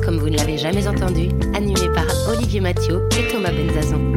comme vous ne l'avez jamais entendu, animé par Olivier Mathieu et Thomas Benzazon.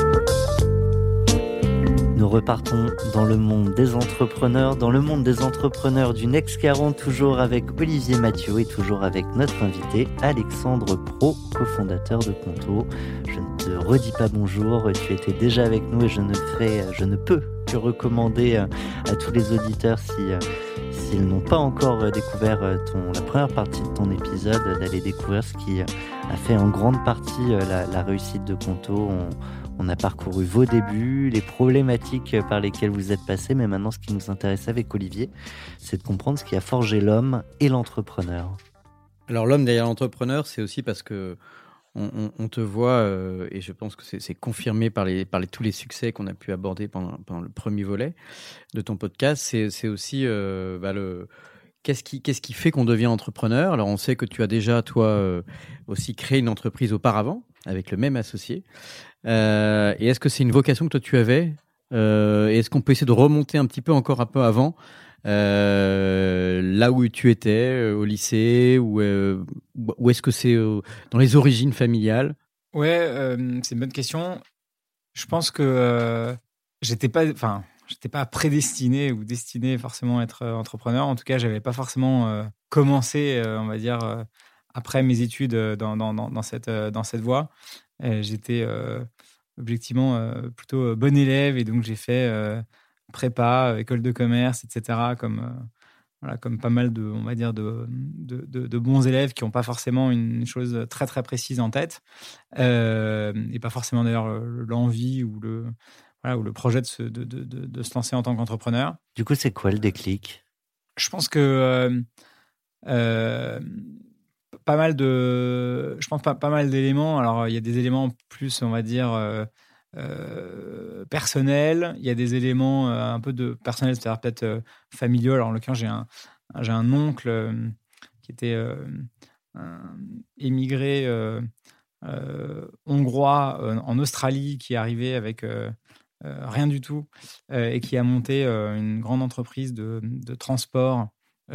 Nous repartons dans le monde des entrepreneurs, du Next 40, toujours avec Olivier Mathieu et toujours avec notre invité Alexandre Pro, cofondateur de Conto. Je ne te redis pas bonjour, tu étais déjà avec nous et je ne peux que recommander à tous les auditeurs s'ils n'ont pas encore découvert la première partie de ton épisode, d'aller découvrir ce qui a fait en grande partie la réussite de Conto. On a parcouru vos débuts, les problématiques par lesquelles vous êtes passés, mais maintenant ce qui nous intéresse avec Olivier, c'est de comprendre ce qui a forgé l'homme et l'entrepreneur. Alors l'homme derrière l'entrepreneur, c'est aussi parce que on te voit, et je pense que c'est confirmé par tous les succès qu'on a pu aborder pendant le premier volet de ton podcast, c'est aussi qu'est-ce qui fait qu'on devient entrepreneur. Alors on sait que tu as déjà, toi, aussi créé une entreprise auparavant, avec le même associé. Et est-ce que c'est une vocation que toi tu avais, et est-ce qu'on peut essayer de remonter un petit peu encore un peu avant, là où tu étais, au lycée, ou est-ce que c'est dans les origines familiales? Ouais, c'est une bonne question. Je pense que j'étais pas prédestiné ou destiné forcément à être entrepreneur. En tout cas, j'avais pas forcément commencé, on va dire, après mes études dans cette voie. J'étais objectivement plutôt bon élève et donc j'ai fait prépa, école de commerce, etc. Comme pas mal de, on va dire, de bons élèves qui n'ont pas forcément une chose très très précise en tête, et pas forcément d'ailleurs l'envie ou le projet de se lancer en tant qu'entrepreneur. Du coup, c'est quoi le déclic ? Je pense que pas mal d'éléments. Alors, il y a des éléments plus, on va dire, personnels. Il y a des éléments un peu de personnels, c'est-à-dire peut-être familiaux. Alors, en l'occurrence, j'ai un oncle qui était émigré hongrois en Australie, qui est arrivé avec rien du tout et qui a monté une grande entreprise de transport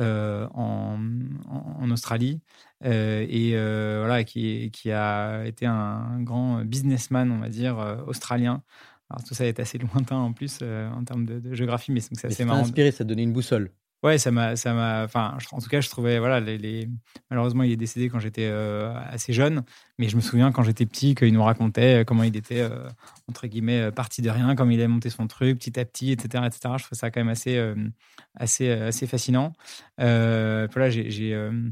en Australie, qui a été un grand businessman, on va dire, australien. Alors tout ça est assez lointain en plus en termes de géographie, mais c'est assez marrant. Ça t'a inspiré, ça t'a donné une boussole. Ouais, en tout cas, je trouvais, malheureusement, il est décédé quand j'étais assez jeune, mais je me souviens quand j'étais petit qu'il nous racontait comment il était, entre guillemets, parti de rien, comme il a monté son truc petit à petit, etc., etc. Je trouve ça quand même assez fascinant. J'ai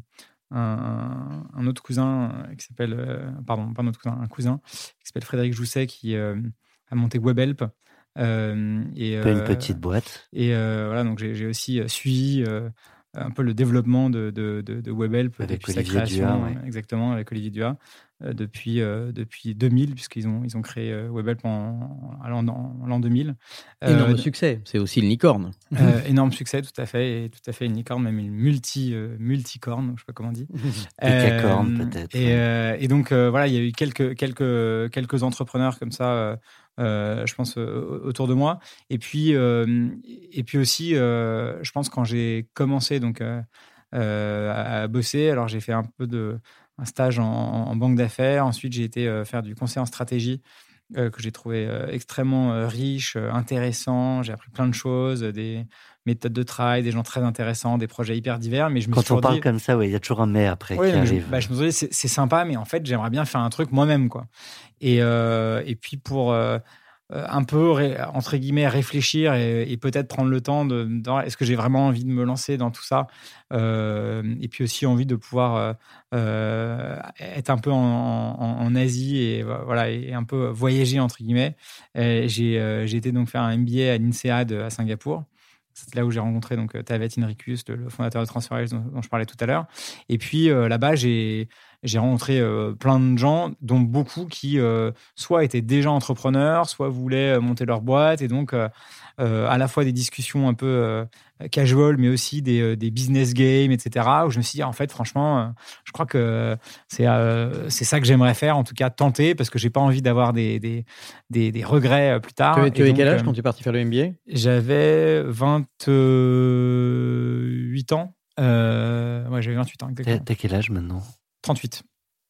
un autre cousin qui s'appelle, un cousin qui s'appelle Frédéric Jousset qui a monté Webhelp. Une petite boîte. Et donc j'ai aussi suivi un peu le développement de Webhelp depuis sa création, Duhat, ouais. Exactement, avec Olivier Duhat, depuis 2000, puisqu'ils ont créé Webhelp en l'an 2000. Énorme succès, c'est aussi une licorne. Énorme succès, tout à fait une licorne, même une multicorne, je ne sais pas comment on dit. Décacorne peut-être. Et donc il y a eu quelques entrepreneurs comme ça. Je pense autour de moi, et puis aussi je pense quand j'ai commencé donc à bosser, alors j'ai fait un stage en banque d'affaires, ensuite j'ai été faire du conseil en stratégie que j'ai trouvé extrêmement riche, intéressant. J'ai appris plein de choses, des méthodes de travail, des gens très intéressants, des projets hyper divers. Mais quand on parle comme ça, il y a toujours un mais après qui arrive. Je me suis dit, c'est sympa, mais en fait, j'aimerais bien faire un truc moi-même, quoi. Et puis pour un peu, entre guillemets, réfléchir et peut-être prendre le temps est-ce que j'ai vraiment envie de me lancer dans tout ça, et puis aussi envie de pouvoir être un peu en Asie et un peu voyager, entre guillemets. J'ai été donc faire un MBA à l'INSEAD à Singapour. C'est là où j'ai rencontré donc Tavet Henricus, le fondateur de TransferWise dont je parlais tout à l'heure. Et puis là-bas, j'ai rencontré plein de gens, dont beaucoup qui soit étaient déjà entrepreneurs, soit voulaient monter leur boîte. Et donc, à la fois des discussions un peu casual, mais aussi des business games, etc. Où je me suis dit, en fait, franchement, je crois que c'est ça que j'aimerais faire, en tout cas tenter, parce que j'ai pas envie d'avoir des regrets plus tard. Tu avais quel âge quand tu es parti faire le MBA ? J'avais 28 ans. J'avais 28 ans, exactement. T'as quel âge maintenant ? 38.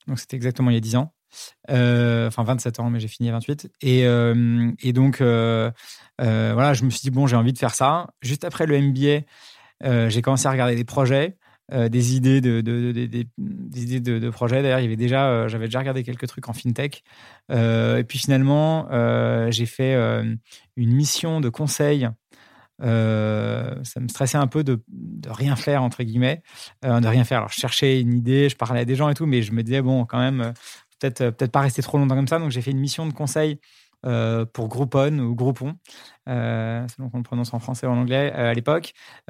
Donc, c'était exactement il y a 10 ans. 27 ans, mais j'ai fini à 28. Et donc, voilà, je me suis dit, bon, j'ai envie de faire ça. Juste après le MBA, j'ai commencé à regarder des projets, des idées de projets. D'ailleurs, j'avais déjà regardé quelques trucs en fintech. Et puis finalement, j'ai fait une mission de conseil. Ça me stressait un peu de rien faire, entre guillemets, de rien faire. Alors, je cherchais une idée, je parlais à des gens et tout, mais je me disais, bon, quand même, peut-être pas rester trop longtemps comme ça. Donc, j'ai fait une mission de conseil pour Groupon ou Groupon, selon qu'on le prononce en français ou en anglais à l'époque.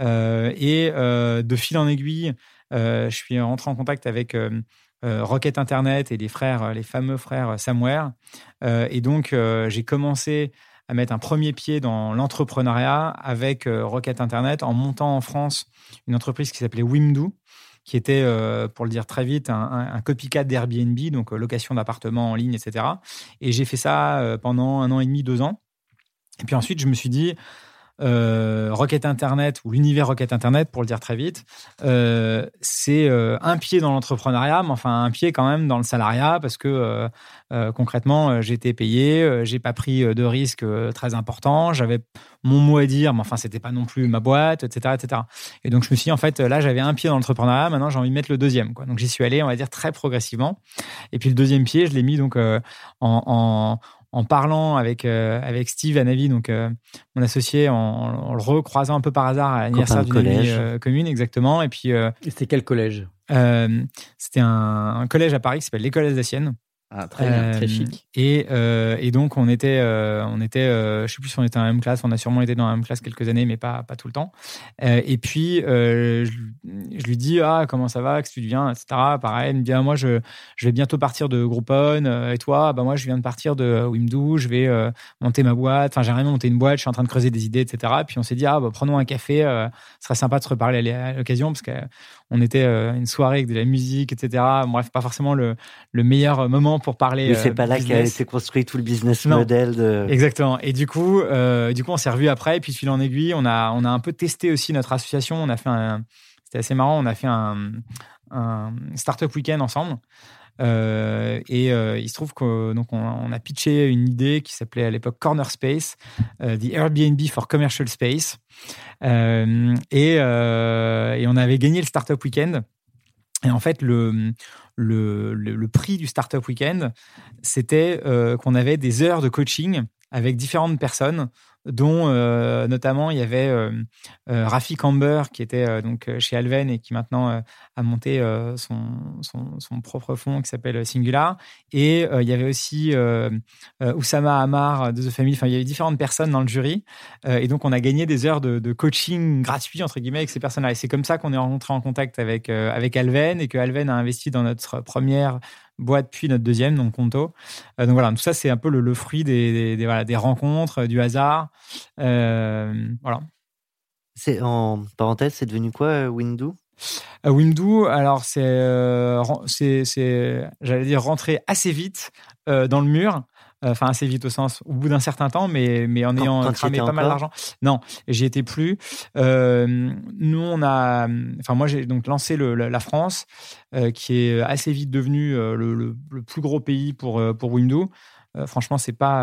De fil en aiguille, je suis rentré en contact avec Rocket Internet et les fameux frères Samware. Et donc, j'ai commencé à mettre un premier pied dans l'entrepreneuriat avec Rocket Internet en montant en France une entreprise qui s'appelait Wimdu, qui était, pour le dire très vite, un copycat d'Airbnb, donc location d'appartements en ligne, etc. Et j'ai fait ça pendant 1 an et demi, 2 ans. Et puis ensuite, je me suis dit, Rocket Internet, ou l'univers Rocket Internet, pour le dire très vite, c'est un pied dans l'entrepreneuriat, mais enfin un pied quand même dans le salariat, parce que concrètement, j'étais payé, j'ai pas pris de risques très importants, j'avais mon mot à dire, mais enfin c'était pas non plus ma boîte, etc., etc. Et donc je me suis dit, en fait, là j'avais un pied dans l'entrepreneuriat, maintenant j'ai envie de mettre le deuxième, quoi. Donc j'y suis allé, on va dire, très progressivement. Et puis le deuxième pied, je l'ai mis donc en parlant avec Steve Hanavi, donc mon associé, en le recroisant un peu par hasard à l'anniversaire d'une amie commune, exactement. Et puis, c'était quel collège? C'était un collège à Paris qui s'appelle l'École alsacienne. Ah, très bien, très chic. Et donc, on était, je sais plus si on était dans la même classe, on a sûrement été dans la même classe quelques années, mais pas tout le temps. Et puis, je lui dis, comment ça va, qu'est-ce que tu deviens, etc. Pareil, il me dit, moi, je vais bientôt partir de Groupon, et toi, moi, je viens de partir de Wimdu, je vais monter ma boîte, enfin, j'ai rien monté une boîte, je suis en train de creuser des idées, etc. Et puis, on s'est dit, prenons un café, ce serait sympa de se reparler à l'occasion, parce qu'on était une soirée avec de la musique, etc. Bref, pas forcément le meilleur moment pour parler. Mais c'est pas là qu'a été construit tout le business model. Exactement. Et du coup, on s'est revus après. Et puis, de fil en aiguille, on a un peu testé aussi notre association. On a fait c'était assez marrant. On a fait un startup week-end ensemble. Il se trouve qu'on a pitché une idée qui s'appelait à l'époque Corner Space, the Airbnb for Commercial Space. Et on avait gagné le startup week-end. Et en fait, le prix du Startup Weekend, c'était qu'on avait des heures de coaching avec différentes personnes, dont notamment il y avait Rafi Camber, qui était donc chez Alven et qui maintenant a monté son propre fonds qui s'appelle Singular. Et il y avait aussi Oussama Hamar de The Family. Enfin, il y avait différentes personnes dans le jury. Et donc, on a gagné des heures de coaching gratuit, entre guillemets, avec ces personnes-là. Et c'est comme ça qu'on est rentré en contact avec Alven, et que Alven a investi dans notre première boîte, puis notre deuxième, donc Conto. Donc voilà, tout ça, c'est un peu le fruit des rencontres, du hasard. Voilà. C'est, en parenthèse, c'est devenu quoi, Wimdu? Wimdu, alors c'est j'allais dire rentrer assez vite dans le mur. Enfin, assez vite au sens, au bout d'un certain temps, mais en ayant cramé pas mal d'argent. Non, j'y étais plus. Nous, moi, j'ai donc lancé la France, qui est assez vite devenu le plus gros pays pour Wimdu. Franchement, c'est pas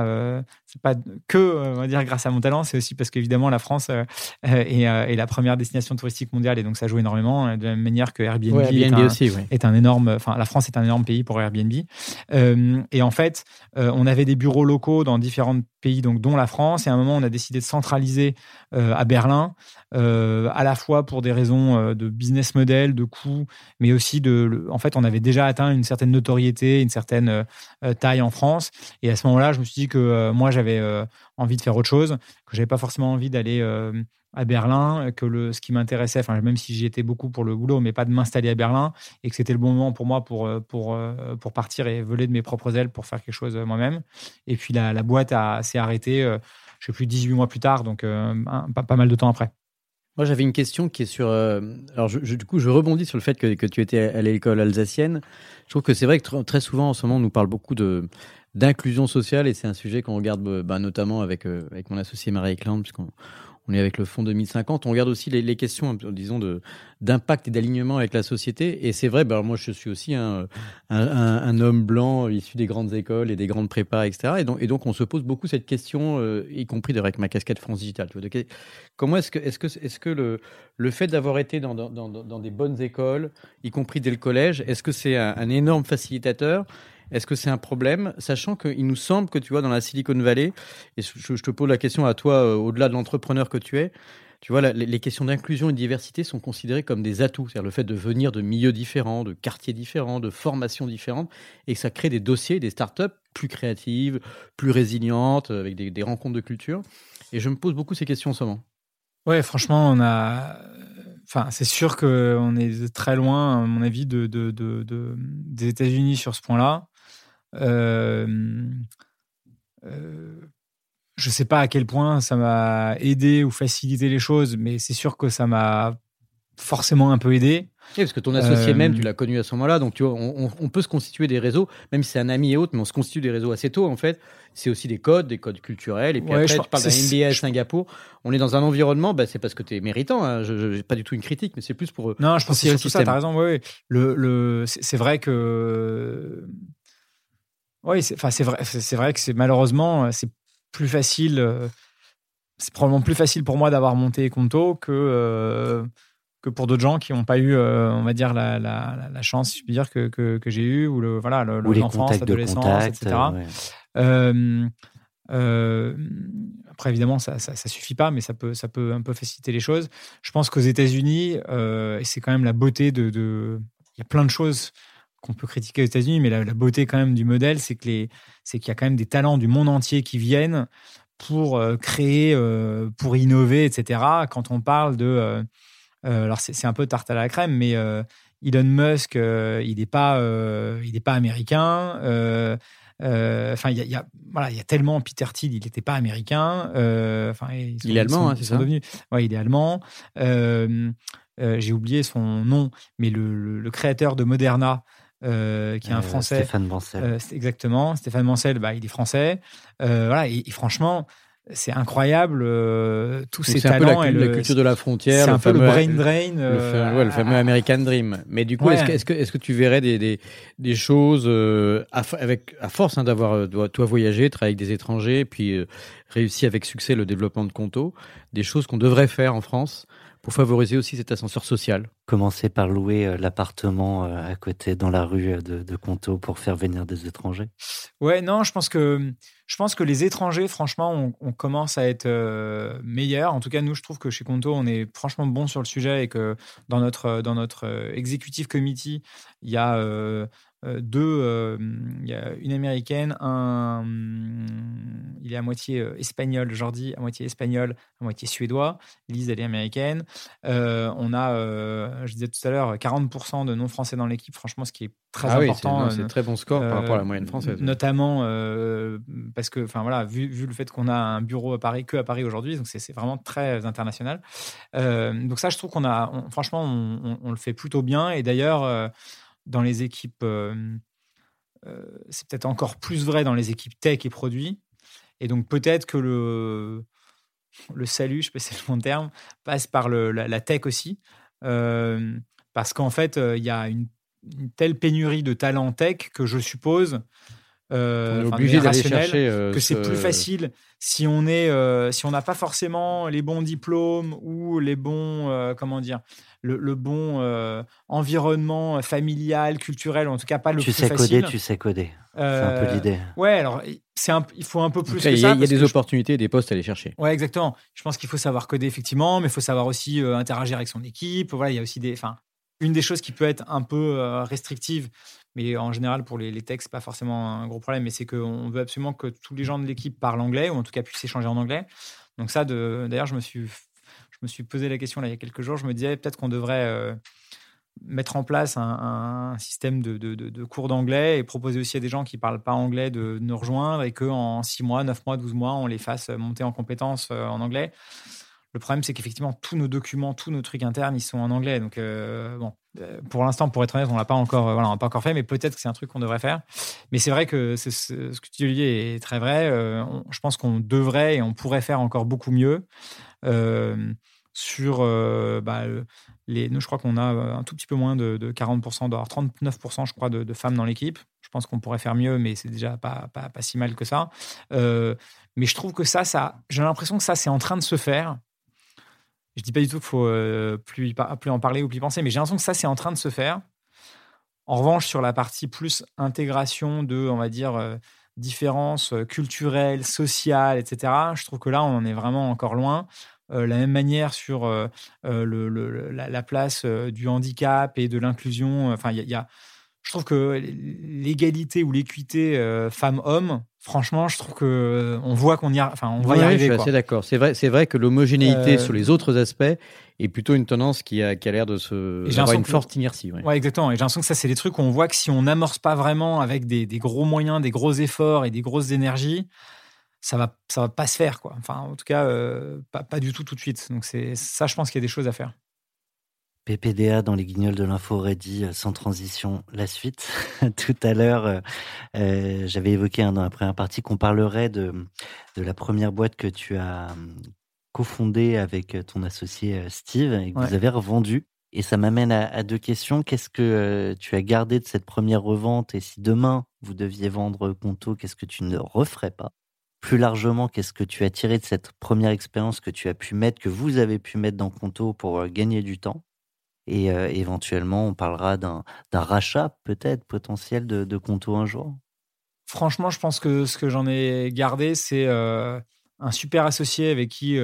que, on va dire, grâce à mon talent, c'est aussi parce qu'évidemment la France est la première destination touristique mondiale, et donc ça joue énormément, de la même manière que Airbnb, est un énorme, enfin la France est un énorme pays pour Airbnb. Et en fait, on avait des bureaux locaux dans différents pays, donc dont la France, et à un moment on a décidé de centraliser à Berlin, à la fois pour des raisons de business model, de coûts, mais aussi en fait on avait déjà atteint une certaine notoriété, une certaine taille en France. Et à ce moment-là, je me suis dit que moi, j'avais envie de faire autre chose, que j'avais pas forcément envie d'aller à Berlin, que ce qui m'intéressait, enfin même si j'y étais beaucoup pour le boulot, mais pas de m'installer à Berlin, et que c'était le bon moment pour moi pour partir et voler de mes propres ailes pour faire quelque chose moi-même. Et puis la boîte s'est arrêtée, je sais plus, 18 mois plus tard, donc pas mal de temps après. Moi, j'avais une question qui est sur... alors, du coup, je rebondis sur le fait que tu étais à l'école alsacienne. Je trouve que c'est vrai que très souvent, en ce moment, on nous parle beaucoup d'inclusion sociale, et c'est un sujet qu'on regarde notamment avec mon associé Marie Eklund, puisqu'on on est avec le Fonds 2050. On regarde aussi les questions, disons, d'impact et d'alignement avec la société. Et c'est vrai, moi, je suis aussi un homme blanc issu des grandes écoles et des grandes prépas, etc. Et donc, on se pose beaucoup cette question, y compris avec ma casquette France Digital. Tu vois, comment est-ce que le fait d'avoir été dans des bonnes écoles, y compris dès le collège, est-ce que c'est un énorme facilitateur ? Est-ce que c'est un problème, sachant qu'il nous semble que, tu vois, dans la Silicon Valley, et je te pose la question à toi, au-delà de l'entrepreneur que tu es, tu vois, les questions d'inclusion et de diversité sont considérées comme des atouts. C'est-à-dire le fait de venir de milieux différents, de quartiers différents, de formations différentes, et que ça crée des dossiers, des startups plus créatives, plus résilientes, avec des rencontres de culture. Et je me pose beaucoup ces questions en ce moment. Ouais, franchement, c'est sûr qu'on est très loin, à mon avis, des États-Unis sur ce point-là. Je sais pas à quel point ça m'a aidé ou facilité les choses, mais c'est sûr que ça m'a forcément un peu aidé. Oui, parce que ton associé même, tu l'as connu à ce moment-là, donc tu vois, on peut se constituer des réseaux, même si c'est un ami et autres, mais on se constitue des réseaux assez tôt en fait. C'est aussi des codes culturels, et puis après, tu parles d'un MBA à Singapour. On est dans un environnement, c'est parce que tu es méritant, hein. Je pas du tout une critique, mais c'est plus pour. Non, je pense que c'est surtout ça, tu as raison. Oui. C'est vrai que. Oui, c'est vrai que malheureusement, c'est plus facile. C'est probablement plus facile pour moi d'avoir monté Conto que pour d'autres gens qui n'ont pas eu, on va dire, la chance, si je puis dire, que j'ai eu, ou l'enfance, l'adolescence, etc. Après, évidemment, ça suffit pas, mais ça peut un peu faciliter les choses. Je pense qu'aux États-Unis, et c'est quand même la beauté il y a plein de choses qu'on peut critiquer aux États-Unis, mais la beauté quand même du modèle, c'est qu'il y a quand même des talents du monde entier qui viennent pour créer, pour innover, etc. Quand on parle alors c'est un peu tarte à la crème, mais Elon Musk, il n'est pas américain. Il y a tellement Peter Thiel, il n'était pas américain. Il est allemand, c'est ça ? Ouais, il est allemand. J'ai oublié son nom, mais le créateur de Moderna, qui est un Français. Stéphane Bancel. Exactement, Stéphane Bancel, il est français. Et franchement, c'est incroyable, tous ces talents. C'est un peu la culture de la frontière. C'est un peu le brain drain. Le fameux American Dream. Mais du coup, est-ce que tu verrais des choses, à force d'avoir toi voyagé, travaillé avec des étrangers, puis réussi avec succès le développement de Conto, des choses qu'on devrait faire en France pour favoriser aussi cet ascenseur social? Commencer par louer l'appartement à côté, dans la rue de Conto, pour faire venir des étrangers. Ouais, non, je pense que les étrangers, franchement, on commence à être meilleurs. En tout cas, nous, je trouve que chez Conto, on est franchement bon sur le sujet, et que dans notre executive committee, il y a il y a une américaine, il est à moitié espagnol, Jordi, à moitié espagnol, à moitié suédois. Lise, elle est américaine. On a, je disais tout à l'heure, 40% de non-français dans l'équipe, franchement, ce qui est très important. C'est très bon score par rapport à la moyenne française. Notamment parce que, vu le fait qu'on a un bureau à Paris aujourd'hui, donc c'est vraiment très international. Donc ça, je trouve franchement, on le fait plutôt bien. Et d'ailleurs, dans les équipes, c'est peut-être encore plus vrai dans les équipes tech et produits. Et donc peut-être que le salut, je sais pas si c'est le bon terme, passe par la tech aussi. Parce qu'en fait, il y a une telle pénurie de talent tech que je suppose, on est obligé d'aller chercher que c'est plus facile si on n'a pas forcément les bons diplômes ou les bons le bon environnement familial, culturel, ou en tout cas pas le plus facile. Tu sais coder. C'est un peu l'idée. Ouais, alors il faut un peu plus que ça. Il y a des opportunités, des postes à aller chercher. Ouais, exactement. Je pense qu'il faut savoir coder, effectivement, mais il faut savoir aussi interagir avec son équipe. Voilà, il y a aussi une des choses qui peut être un peu restrictive, mais en général pour les techs, c'est pas forcément un gros problème, mais c'est qu'on veut absolument que tous les gens de l'équipe parlent anglais, ou en tout cas puissent échanger en anglais. Donc ça, d'ailleurs, je me suis posé la question là, il y a quelques jours. Je me disais peut-être qu'on devrait mettre en place un système de cours d'anglais, et proposer aussi à des gens qui ne parlent pas anglais de nous rejoindre, et qu'en 6 mois, 9 mois, 12 mois, on les fasse monter en compétences en anglais. Le problème, c'est qu'effectivement, tous nos documents, tous nos trucs internes, ils sont en anglais. Donc, pour l'instant, pour être honnête, on l'a pas encore, on l'a pas encore fait, mais peut-être que c'est un truc qu'on devrait faire. Mais c'est vrai que ce que tu dis, Olivier, est très vrai. Je pense qu'on devrait et on pourrait faire encore beaucoup mieux sur nous, je crois qu'on a un tout petit peu moins de 40%, 39%, je crois, de femmes dans l'équipe. Je pense qu'on pourrait faire mieux, mais c'est déjà pas si mal que ça. Mais je trouve que ça, j'ai l'impression que ça, c'est en train de se faire. Je dis pas du tout qu'il faut plus en parler ou plus y penser, mais j'ai l'impression que ça, c'est en train de se faire. En revanche, sur la partie plus intégration de, on va dire, différences culturelles, sociales, etc., je trouve que là, on en est vraiment encore loin. La même manière sur la place du handicap et de l'inclusion. Enfin, je trouve que l'égalité ou l'équité femmes-hommes, franchement, je trouve que on voit qu'on y va y arriver. Je suis assez d'accord. C'est vrai que l'homogénéité sur les autres aspects est plutôt une tendance qui a l'air d'avoir une forte inertie. Ouais, exactement. Et j'ai l'impression que ça, c'est des trucs où on voit que si on n'amorce pas vraiment avec des gros moyens, des gros efforts et des grosses énergies, ça va pas se faire, quoi. Enfin, en tout cas, pas du tout de suite. Donc c'est ça, je pense qu'il y a des choses à faire. PPDA dans les Guignols de l'Info Ready, sans transition, la suite. Tout à l'heure, j'avais évoqué dans la première partie qu'on parlerait de la première boîte que tu as cofondée avec ton associé Steve et que vous avez revendue. Et ça m'amène à deux questions. Qu'est-ce que tu as gardé de cette première revente? Et si demain, vous deviez vendre Conto, qu'est-ce que tu ne referais pas? Plus largement, qu'est-ce que tu as tiré de cette première expérience que vous avez pu mettre dans Conto pour gagner du temps? Et éventuellement, on parlera d'un rachat peut-être potentiel de Conto un jour. Franchement, je pense que ce que j'en ai gardé, c'est un super associé avec qui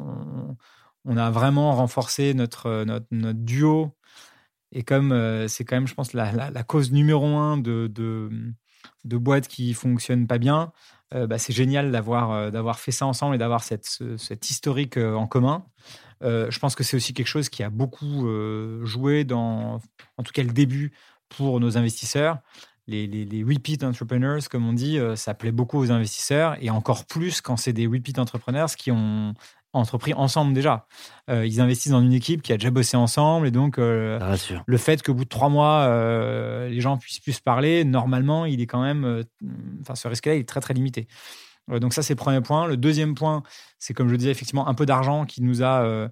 on a vraiment renforcé notre duo. Et comme c'est quand même, je pense, la cause numéro 1 de boîtes qui fonctionnent pas bien, c'est génial d'avoir fait ça ensemble et d'avoir cet historique en commun. Je pense que c'est aussi quelque chose qui a beaucoup joué en tout cas le début pour nos investisseurs. Les repeat entrepreneurs, comme on dit, ça plaît beaucoup aux investisseurs et encore plus quand c'est des repeat entrepreneurs qui ont entrepris ensemble déjà. Ils investissent dans une équipe qui a déjà bossé ensemble et donc le fait qu'au bout de 3 mois, les gens puissent parler, normalement, il est quand même... ce risque-là, il est très, très limité. Donc ça, c'est le premier point. Le deuxième point, c'est comme je le disais, effectivement, un peu d'argent qui nous a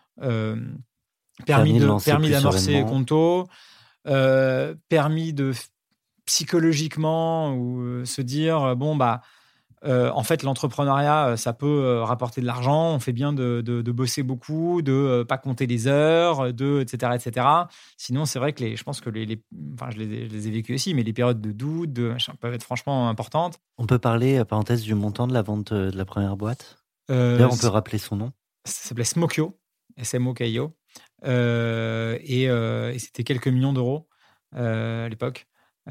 permis d'amorcer Conto, permis de psychologiquement ou se dire en fait l'entrepreneuriat ça peut rapporter de l'argent, on fait bien de bosser beaucoup, de pas compter les heures, etc. Sinon c'est vrai que je pense que je les ai vécues aussi, mais les périodes de doute peuvent être franchement importantes. On peut parler parenthèse du montant de la vente de la première boîte. D'ailleurs on peut rappeler son nom. Ça s'appelait Smokio, SMOKIO, et c'était quelques millions d'euros à l'époque.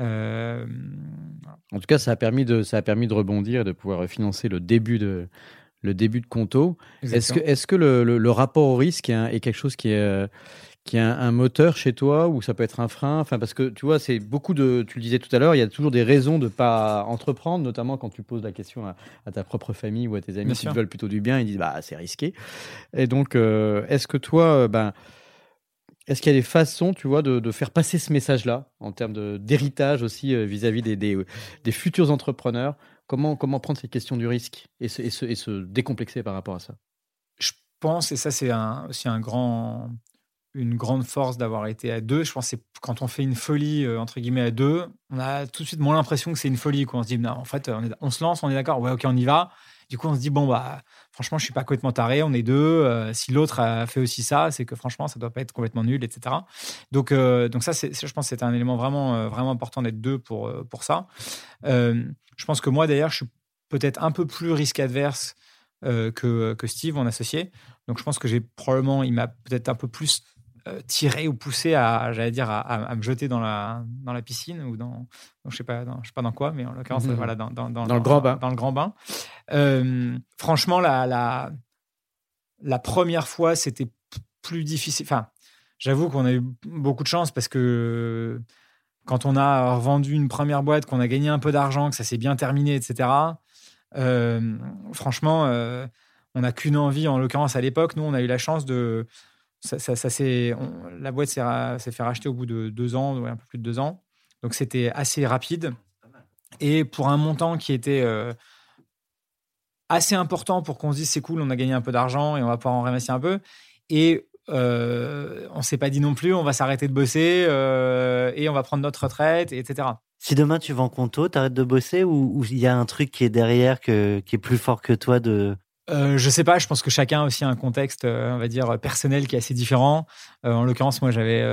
En tout cas, ça a permis de rebondir et de pouvoir financer le début de Conto. Est-ce que le rapport au risque est quelque chose qui est un moteur chez toi ou ça peut être un frein? Enfin, parce que tu vois, c'est beaucoup tu le disais tout à l'heure, il y a toujours des raisons de pas entreprendre, notamment quand tu poses la question à ta propre famille ou à tes amis qui te veulent plutôt du bien, ils disent c'est risqué. Et donc, est-ce que toi, est-ce qu'il y a des façons, tu vois, de faire passer ce message-là en termes d'héritage aussi vis-à-vis des futurs entrepreneurs? Comment prendre cette question du risque et se décomplexer par rapport à ça? Je pense, et ça c'est aussi une grande force d'avoir été à deux. Je pense que c'est quand on fait une folie entre guillemets à deux, on a tout de suite moins l'impression que c'est une folie. On se dit non, en fait, on se lance, on est d'accord, ouais, ok, on y va. Du coup, on se dit, franchement, je ne suis pas complètement taré, on est deux. Si l'autre a fait aussi ça, c'est que franchement, ça ne doit pas être complètement nul, etc. Donc ça, je pense que c'est un élément vraiment, vraiment important d'être deux pour ça. Je pense que moi, d'ailleurs, je suis peut-être un peu plus risque adverse que Steve, mon associé. Donc, je pense que il m'a peut-être un peu plus tiré ou poussé à me jeter dans la piscine ou je sais pas dans quoi, mais en l'occurrence dans le grand bain. Dans le grand bain. Franchement, la première fois, c'était plus difficile. Enfin, j'avoue qu'on a eu beaucoup de chance parce que quand on a revendu une première boîte, qu'on a gagné un peu d'argent, que ça s'est bien terminé, etc. Franchement, on n'a qu'une envie. En l'occurrence, à l'époque, nous, on a eu la chance de... la boîte s'est fait racheter au bout de 2 ans, un peu plus de 2 ans. Donc, c'était assez rapide. Et pour un montant qui était assez important pour qu'on se dise c'est cool, on a gagné un peu d'argent et on va pouvoir en ramasser un peu. Et on ne s'est pas dit non plus, on va s'arrêter de bosser et on va prendre notre retraite, etc. Si demain tu vends Conto, t'arrêtes de bosser ou il y a un truc qui est derrière qui est plus fort que toi de... Je sais pas, je pense que chacun a aussi un contexte, on va dire, personnel qui est assez différent. En l'occurrence, moi,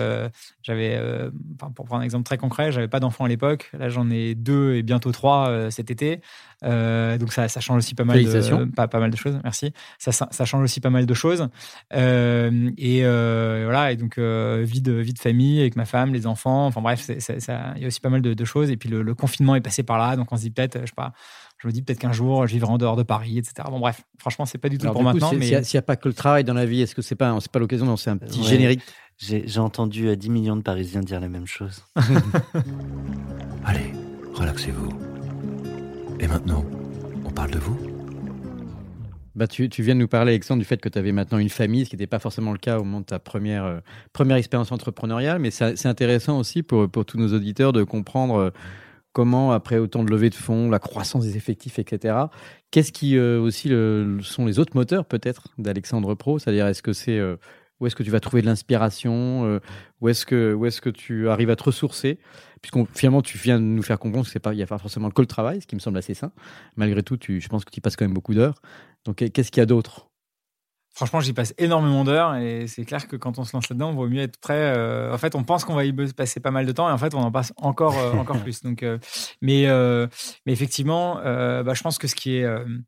pour prendre un exemple très concret, j'avais pas d'enfant à l'époque. Là, j'en ai 2 et bientôt 3 cet été. Donc ça change aussi pas mal de choses. Merci. Ça change aussi pas mal de choses. Voilà. Et donc vie de famille avec ma femme, les enfants. Enfin bref, il y a aussi pas mal de choses. Et puis le confinement est passé par là, donc on se dit peut-être, je sais pas. Je me dis peut-être qu'un jour, je vivrai en dehors de Paris, etc. Bon, bref, franchement, c'est pas du tout pour maintenant. Mais s'il n'y a pas que le travail dans la vie, est-ce que c'est pas l'occasion de lancer un petit générique? J'ai entendu 10 millions de Parisiens dire la même chose. Allez, relaxez-vous. Et maintenant, on parle de vous? Tu viens de nous parler, Alexandre, du fait que tu avais maintenant une famille, ce qui n'était pas forcément le cas au moment de ta première expérience entrepreneuriale. Mais c'est intéressant aussi pour tous nos auditeurs de comprendre... comment, après autant de levées de fonds, la croissance des effectifs, etc., qu'est-ce qui aussi sont les autres moteurs peut-être d'Alexandre Pro? C'est-à-dire, où est-ce que tu vas trouver de l'inspiration? Où est-ce que tu arrives à te ressourcer? Finalement, tu viens de nous faire comprendre qu'il n'y a pas forcément que le travail, ce qui me semble assez sain. Malgré tout, je pense que tu y passes quand même beaucoup d'heures. Donc, qu'est-ce qu'il y a d'autre? Franchement, j'y passe énormément d'heures et c'est clair que quand on se lance là-dedans, il vaut mieux être prêt. En fait, on pense qu'on va y passer pas mal de temps et en fait, on en passe encore plus. Donc, mais effectivement, je pense que ce qui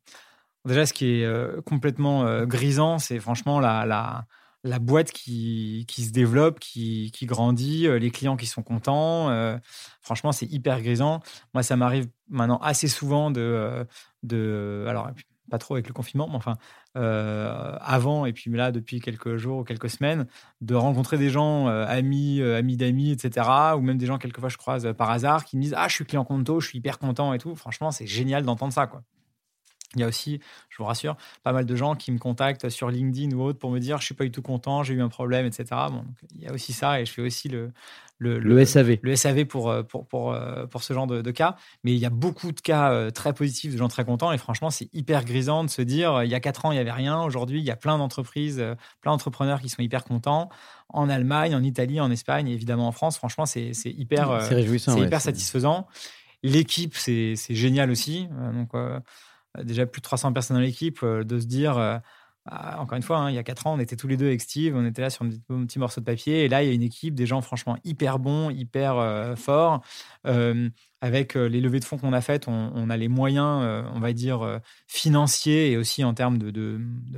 est complètement grisant, c'est franchement la boîte qui se développe, qui grandit, les clients qui sont contents. Franchement, c'est hyper grisant. Moi, ça m'arrive maintenant assez souvent alors, pas trop avec le confinement, mais enfin, avant, et puis là, depuis quelques jours ou quelques semaines, de rencontrer des gens, amis d'amis, etc., ou même des gens, quelquefois, je croise par hasard, qui me disent « Ah, je suis client Conto, je suis hyper content et tout ». Franchement, c'est génial d'entendre ça, quoi. Il y a aussi, je vous rassure, pas mal de gens qui me contactent sur LinkedIn ou autre pour me dire « Je suis pas du tout content, j'ai eu un problème, etc. » Bon, donc, il y a aussi ça, et je fais aussi le SAV. Le SAV pour ce genre de cas. Mais il y a beaucoup de cas très positifs de gens très contents. Et franchement, c'est hyper grisant de se dire, il y a 4 ans, il n'y avait rien. Aujourd'hui, il y a plein d'entreprises, plein d'entrepreneurs qui sont hyper contents. En Allemagne, en Italie, en Espagne, et évidemment en France. Franchement, c'est hyper, c'est réjouissant, c'est hyper satisfaisant. L'équipe, c'est génial aussi. Donc, déjà plus de 300 personnes dans l'équipe, de se dire... encore une fois, il y a 4 ans, on était tous les deux avec Steve, on était là sur un petit morceau de papier, et là, il y a une équipe, des gens franchement hyper bons, hyper forts. Avec les levées de fonds qu'on a faites, on a les moyens, on va dire, financiers et aussi en termes de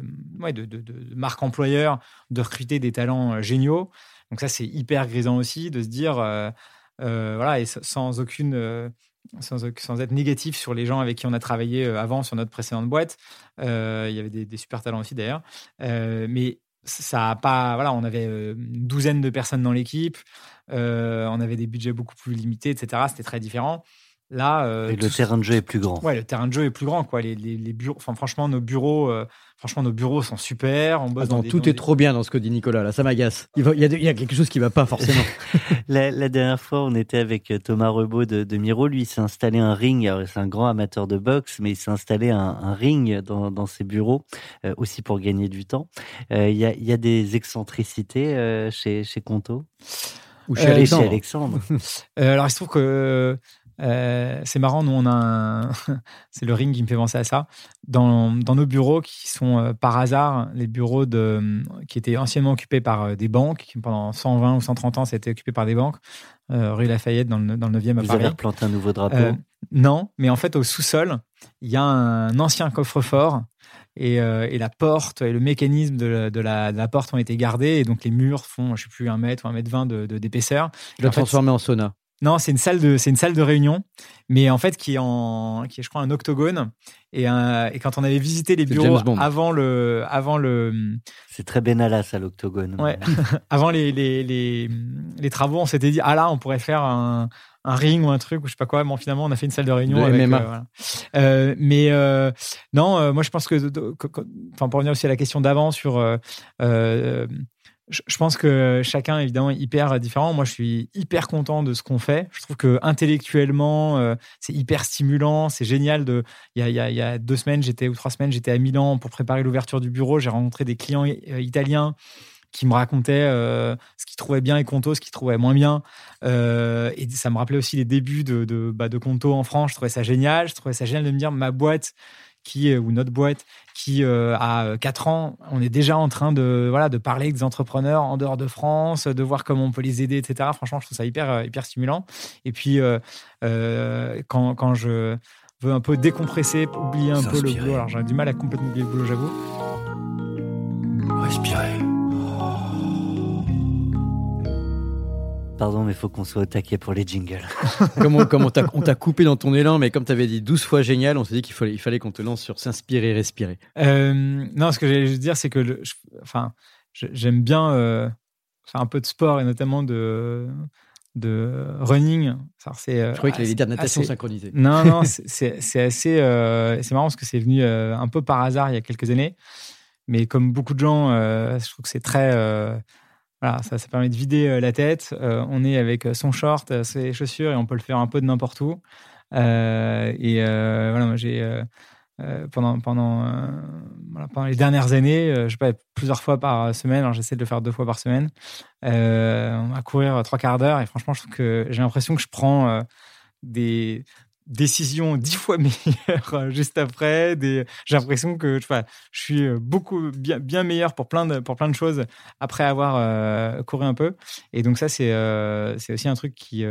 marque employeur, de recruter des talents géniaux. Donc ça, c'est hyper grisant aussi de se dire, voilà, et sans être négatif sur les gens avec qui on a travaillé avant sur notre précédente boîte. Il y avait des super talents aussi d'ailleurs. Mais ça a pas, voilà, on avait une douzaine de personnes dans l'équipe. On avait des budgets beaucoup plus limités, etc. C'était très différent. Là, et le terrain de jeu est plus grand. Ouais, le terrain de jeu est plus grand, quoi. Les bureaux, enfin, franchement, nos bureaux sont super. On bosse tout est trop bien dans ce que dit Nicolas. Là, ça m'agace. Il y a quelque chose qui va pas forcément. La dernière fois, on était avec Thomas Rebaud de Miro. Lui, il s'est installé un ring. Alors, c'est un grand amateur de boxe, mais il s'est installé un ring dans ses bureaux, aussi pour gagner du temps. Il y a des excentricités chez Conto ou chez Alexandre. Chez Alexandre. Alors, il se trouve que c'est marrant, nous on a c'est le ring qui me fait penser à ça, dans nos bureaux qui sont par hasard les bureaux qui étaient anciennement occupés par des banques, qui pendant 120 ou 130 ans ça a été occupé par des banques, rue Lafayette dans le 9e à Paris. Vous avez replanté un nouveau drapeau? Non, mais en fait au sous-sol il y a un ancien coffre-fort et la porte et le mécanisme de la porte ont été gardés, et donc les murs font, je sais plus, 1 mètre ou 1,20 m d'épaisseur. Tu l'as transformé en sauna? Non, c'est une salle de réunion, mais en fait qui est je crois un octogone, et quand on avait visité les bureaux avant le c'est très Benalla ça, l'octogone. Ouais. Avant les travaux, on s'était dit là on pourrait faire un un ring ou un truc ou je sais pas quoi. Bon, finalement, on a fait une salle de réunion de avec MMA. voilà. Non, moi je pense que enfin pour revenir aussi à la question d'avant sur je pense que chacun évidemment est hyper différent. Moi, je suis hyper content de ce qu'on fait. Je trouve que intellectuellement, c'est hyper stimulant, c'est génial. Il y a 2 semaines, ou 3 semaines, j'étais à Milan pour préparer l'ouverture du bureau. J'ai rencontré des clients italiens qui me racontaient ce qu'ils trouvaient bien et Conto, ce qu'ils trouvaient moins bien. Et ça me rappelait aussi les débuts de Conto en France. Je trouvais ça génial. Je trouvais ça génial de me dire ma boîte ou notre boîte qui a 4 ans, on est déjà en train de parler avec des entrepreneurs en dehors de France, de voir comment on peut les aider, etc. Franchement, je trouve ça hyper stimulant. Et puis, quand je veux un peu décompresser, oublier un peu le boulot, alors j'ai du mal à complètement oublier le boulot, j'avoue. Respirez. Pardon, mais il faut qu'on soit au taquet pour les jingles. Comme on t'a coupé dans ton élan, mais comme tu avais dit 12 fois génial, on s'est dit qu'il fallait qu'on te lance sur s'inspirer et respirer. Non, ce que j'allais juste dire, c'est que j'aime bien faire un peu de sport et notamment de running. Je croyais qu'il allait dire natation synchronisée. Non, c'est assez. C'est marrant parce que c'est venu un peu par hasard il y a quelques années. Mais comme beaucoup de gens, je trouve que c'est très. Voilà, ça permet de vider la tête. On est avec son short, ses chaussures et on peut le faire un peu de n'importe où. Voilà, moi j'ai pendant les dernières années, je sais pas, plusieurs fois par semaine. Alors j'essaie de le faire 2 fois par semaine. À courir 3 quarts d'heure et franchement, je trouve que j'ai l'impression que je prends des décision 10 fois meilleure juste après. J'ai l'impression que je suis beaucoup bien meilleur pour plein de choses après avoir couru un peu. Et donc ça, c'est aussi un truc qui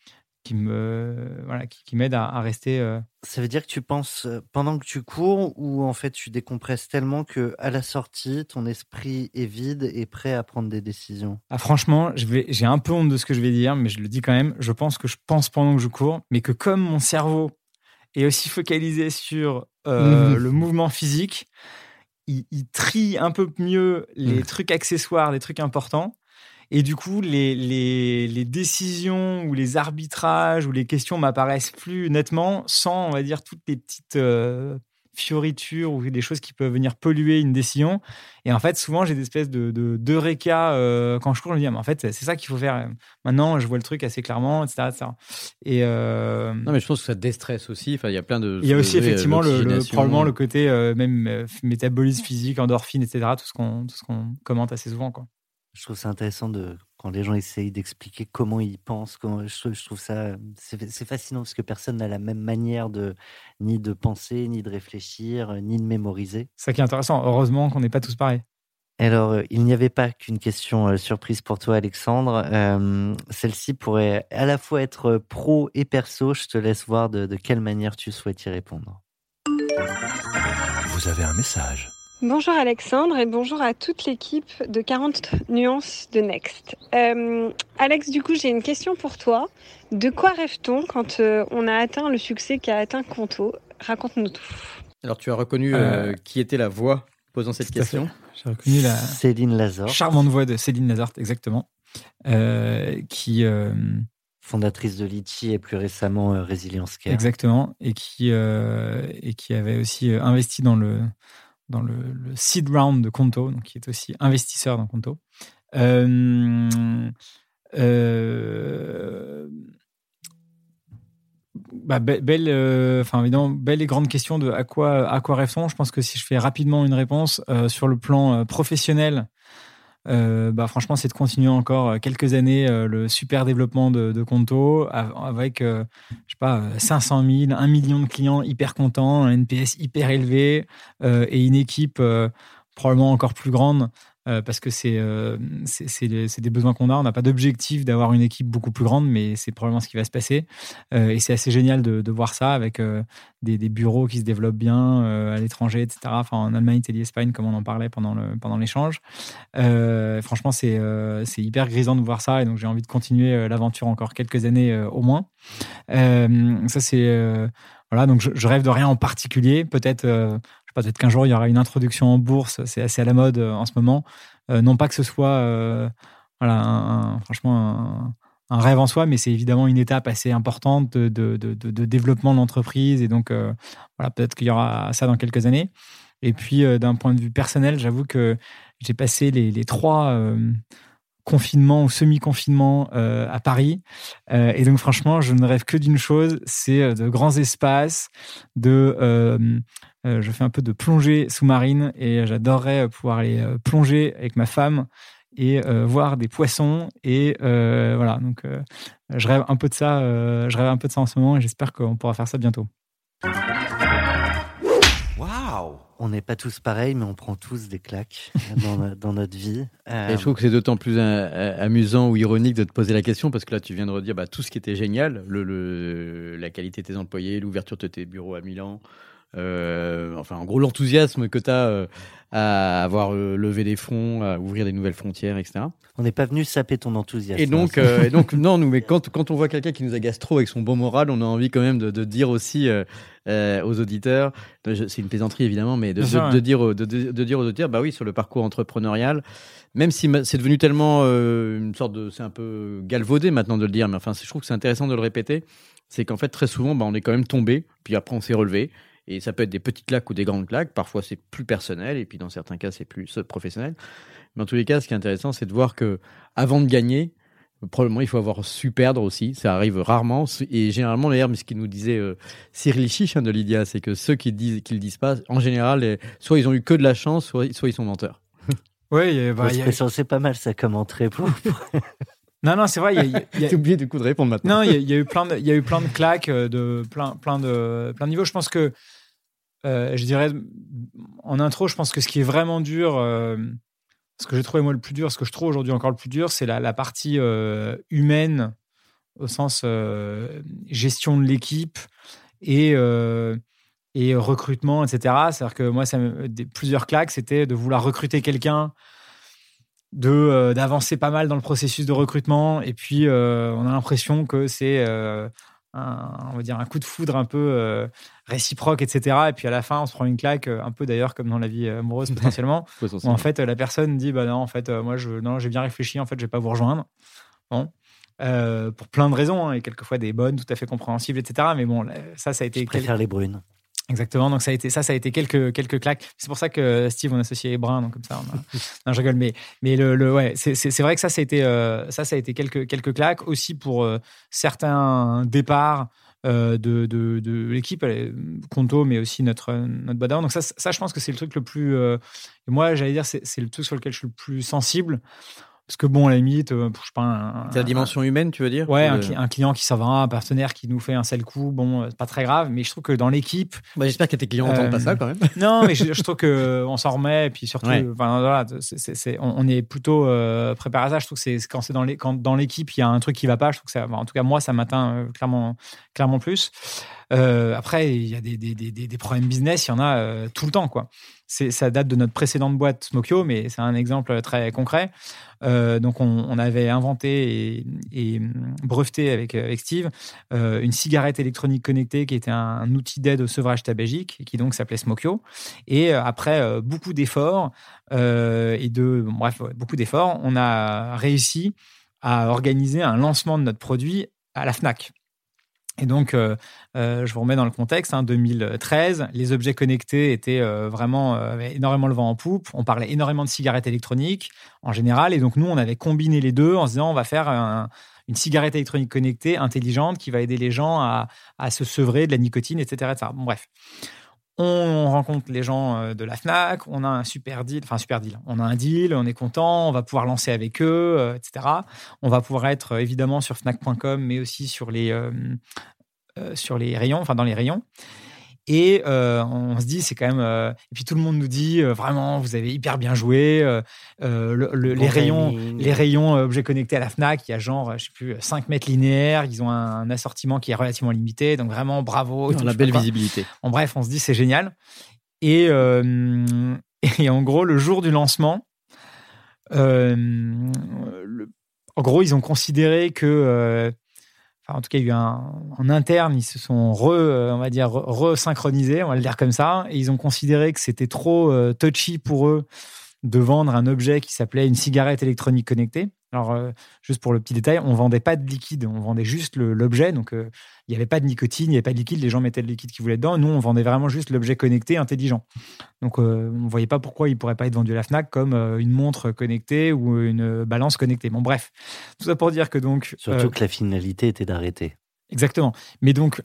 m'aide à rester. Ça veut dire que tu penses pendant que tu cours ou en fait tu décompresses tellement que à la sortie, ton esprit est vide et prêt à prendre des décisions? Ah, franchement, j'ai un peu honte de ce que je vais dire, mais je le dis quand même. Je pense que je pense pendant que je cours, mais que comme mon cerveau est aussi focalisé sur le mouvement physique, il trie un peu mieux les trucs accessoires, les trucs importants. Et du coup, les décisions ou les arbitrages ou les questions m'apparaissent plus nettement sans, on va dire, toutes les petites fioritures ou des choses qui peuvent venir polluer une décision. Et en fait, souvent, j'ai des espèces d'eureka quand je cours. Je me dis, mais en fait, c'est ça qu'il faut faire. Maintenant, je vois le truc assez clairement, etc. Et non, mais je pense que ça déstresse aussi. Enfin, il y a plein de. Il y a aussi effectivement probablement le côté même métabolisme physique, endorphine, etc. Tout ce qu'on commente assez souvent, quoi. Je trouve ça intéressant quand les gens essayent d'expliquer comment ils pensent. Je trouve ça c'est fascinant parce que personne n'a la même manière ni de penser, ni de réfléchir, ni de mémoriser. C'est ça qui est intéressant. Heureusement qu'on n'est pas tous pareils. Alors, il n'y avait pas qu'une question surprise pour toi, Alexandre. Celle-ci pourrait à la fois être pro et perso. Je te laisse voir de quelle manière tu souhaites y répondre. Vous avez un message. Bonjour Alexandre et bonjour à toute l'équipe de 40 nuances de Next. Alex, du coup, j'ai une question pour toi. De quoi rêve-t-on quand on a atteint le succès qu'a atteint Conto? Raconte-nous tout. Alors, tu as reconnu qui était la voix posant cette question? J'ai reconnu la Céline Lazare. Charmante voix de Céline Lazare, exactement. Qui... fondatrice de Litchi et plus récemment Resilience Care. Exactement. Et qui avait aussi investi dans le seed round de Conto, donc qui est aussi investisseur dans Conto. Évidemment, belle et grande question de à quoi rêve-t-on. Je pense que si je fais rapidement une réponse sur le plan professionnel, franchement, c'est de continuer encore quelques années le super développement de Conto avec, 500 000, 1 million de clients hyper contents, un NPS hyper élevé et une équipe probablement encore plus grande parce que c'est des besoins qu'on a. On n'a pas d'objectif d'avoir une équipe beaucoup plus grande, mais c'est probablement ce qui va se passer. Et c'est assez génial de voir ça avec des bureaux qui se développent bien à l'étranger, etc. Enfin, en Allemagne, Italie, Espagne, comme on en parlait pendant l'échange. Franchement, c'est hyper grisant de voir ça. Et donc, j'ai envie de continuer l'aventure encore quelques années au moins. Ça, c'est... voilà, donc je rêve de rien en particulier. Peut-être qu'un jour, il y aura une introduction en bourse. C'est assez à la mode en ce moment. Non pas que ce soit franchement un rêve en soi, mais c'est évidemment une étape assez importante de développement de l'entreprise. Et donc, voilà, peut-être qu'il y aura ça dans quelques années. Et puis, d'un point de vue personnel, j'avoue que j'ai passé les 3 confinements ou semi-confinements à Paris. Et donc, franchement, je ne rêve que d'une chose, c'est de grands espaces, je fais un peu de plongée sous-marine et j'adorerais pouvoir aller plonger avec ma femme et voir des poissons. Et voilà, donc je rêve un peu de ça. Je rêve un peu de ça en ce moment et j'espère qu'on pourra faire ça bientôt. Waouh! On n'est pas tous pareils, mais on prend tous des claques dans notre vie. Et je trouve que c'est d'autant plus amusant ou ironique de te poser la question, parce que là, tu viens de redire tout ce qui était génial, la qualité de tes employés, l'ouverture de tes bureaux à Milan, en gros, l'enthousiasme que tu as à avoir levé des fonds, à ouvrir des nouvelles frontières, etc. On n'est pas venu saper ton enthousiasme. Et donc, non, mais quand on voit quelqu'un qui nous agace trop avec son bon moral, on a envie quand même de dire aussi aux auditeurs, c'est une plaisanterie évidemment, mais de dire aux auditeurs, bah oui, sur le parcours entrepreneurial, même si c'est devenu tellement une sorte de, c'est un peu galvaudé maintenant de le dire, mais enfin, je trouve que c'est intéressant de le répéter, c'est qu'en fait, très souvent, on est quand même tombé, puis après on s'est relevé. Et ça peut être des petites claques ou des grandes claques. Parfois, c'est plus personnel. Et puis, dans certains cas, c'est plus professionnel. Mais en tous les cas, ce qui est intéressant, c'est de voir que avant de gagner, probablement, il faut avoir su perdre aussi. Ça arrive rarement. Et généralement, d'ailleurs, ce qu'il nous disait Cyril Chiche de Lydia, c'est que ceux qui le disent pas, en général, soit ils ont eu que de la chance, soit ils sont menteurs. Oui, c'est pas mal ça comme entrée pour... Non, c'est vrai. T'as oublié du coup de répondre maintenant. Non, il y a eu plein de claques de plein de niveaux. Je pense que, je dirais, en intro, je pense que ce qui est vraiment dur, ce que j'ai trouvé moi le plus dur, ce que je trouve aujourd'hui encore le plus dur, c'est la partie humaine, au sens gestion de l'équipe et recrutement, etc. C'est-à-dire que moi, plusieurs claques, c'était de vouloir recruter quelqu'un, d'avancer pas mal dans le processus de recrutement, et puis on a l'impression que c'est on va dire un coup de foudre un peu réciproque, etc. Et puis à la fin on se prend une claque, un peu d'ailleurs comme dans la vie amoureuse potentiellement, où en fait la personne dit non, en fait moi j'ai bien réfléchi, en fait je vais pas vous rejoindre. Bon, pour plein de raisons, et quelquefois des bonnes, tout à fait compréhensibles, etc. Mais bon, ça a été... Je préfère les brunes. Exactement, donc ça a été quelques claques. C'est pour ça que Steve, on associé les bruns, donc comme ça, non, je rigole, mais ouais, c'est vrai que ça a été quelques claques aussi pour certains départs de l'équipe, Conto, mais aussi notre boîte d'avant. Donc ça, je pense que c'est le truc le plus. Et moi, j'allais dire, c'est le truc sur lequel je suis le plus sensible. Parce que bon, à la limite, je sais pas... C'est la dimension humaine, tu veux dire? Ouais, un client qui s'en va, un partenaire qui nous fait un sel coup, bon, c'est pas très grave, mais je trouve que dans l'équipe... j'espère que tes clients n'entendent pas ça, quand même. Non, mais je trouve qu'on s'en remet, et puis surtout, voilà, on est plutôt préparé à ça. Je trouve que c'est quand dans l'équipe, il y a un truc qui va pas, je trouve que ça... En tout cas, moi, ça m'atteint clairement plus. Après, il y a des problèmes business, il y en a tout le temps, quoi. Ça date de notre précédente boîte Smokyo, mais c'est un exemple très concret. Donc, on avait inventé et breveté avec Steve une cigarette électronique connectée qui était un outil d'aide au sevrage tabagique, qui donc s'appelait Smokyo. Et après beaucoup d'efforts, beaucoup d'efforts, on a réussi à organiser un lancement de notre produit à la Fnac. Et donc, je vous remets dans le contexte, 2013, les objets connectés étaient avaient énormément le vent en poupe. On parlait énormément de cigarettes électroniques en général. Et donc, nous, on avait combiné les deux en se disant, on va faire une cigarette électronique connectée, intelligente, qui va aider les gens à se sevrer de la nicotine, etc. etc. Bon, bref. On rencontre les gens de la Fnac, on a un super deal. On a un deal, on est content, on va pouvoir lancer avec eux, etc. On va pouvoir être évidemment sur Fnac.com, mais aussi sur les rayons, dans les rayons. Et on se dit, c'est quand même... et puis tout le monde nous dit, vraiment, vous avez hyper bien joué. Les rayons objets connectés à la Fnac, il y a 5 mètres linéaires. Ils ont un assortiment qui est relativement limité. Donc vraiment, bravo. On a belle visibilité. En bref, on se dit, c'est génial. Et en gros, le jour du lancement, en gros, ils ont considéré que... en tout cas, il y a eu en interne, ils se sont resynchronisés, on va le dire comme ça, et ils ont considéré que c'était trop touchy pour eux de vendre un objet qui s'appelait une cigarette électronique connectée. Alors, juste pour le petit détail, on vendait pas de liquide, on vendait juste l'objet. Donc, il n'y avait pas de nicotine, il n'y avait pas de liquide. Les gens mettaient le liquide qu'ils voulaient dedans. Nous, on vendait vraiment juste l'objet connecté, intelligent. Donc, on ne voyait pas pourquoi il ne pourrait pas être vendu à la Fnac comme une montre connectée ou une balance connectée. Bon, bref. Tout ça pour dire que donc... Surtout que la finalité était d'arrêter. Exactement. Mais donc,